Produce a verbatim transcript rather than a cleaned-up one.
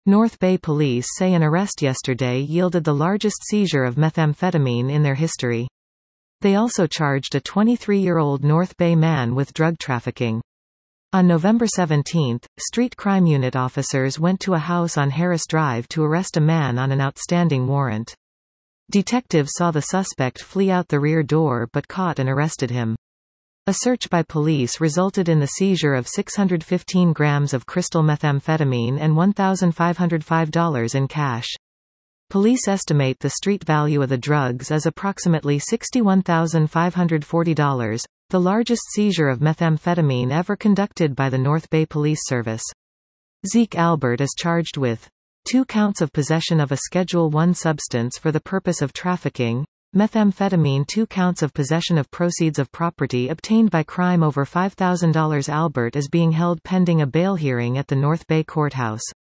North Bay police say an arrest yesterday yielded the largest seizure of methamphetamine in their history. They also charged a twenty-three-year-old North Bay man with drug trafficking. On November seventeenth, Street Crime Unit officers went to a house on Harris Drive to arrest a man on an outstanding warrant. Detectives saw the suspect flee out the rear door but caught and arrested him. A search by police resulted in the seizure of six hundred fifteen grams of crystal methamphetamine and one thousand five hundred five dollars in cash. Police estimate the street value of the drugs as approximately sixty-one thousand five hundred forty dollars, the largest seizure of methamphetamine ever conducted by the North Bay Police Service. Zeke Albert is charged with two counts of possession of a Schedule one substance for the purpose of trafficking, methamphetamine, two counts of possession of proceeds of property obtained by crime over five thousand dollars. Albert is being held pending a bail hearing at the North Bay Courthouse.